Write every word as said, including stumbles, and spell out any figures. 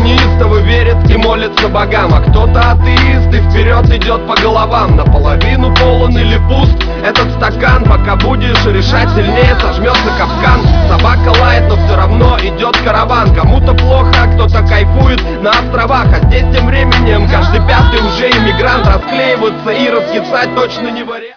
неистово верит и молится богам, а кто-то атеист и вперед идет по головам. Наполовину полон или пуст этот стакан, пока будешь решать, сильнее сожмется капкан. Собака лает, но все равно идет караван. Кому-то плохо, кто-то кайфует на островах, а здесь тем временем каждый пятый уже иммигрант. Расклеиваться и раскисать точно не вариант.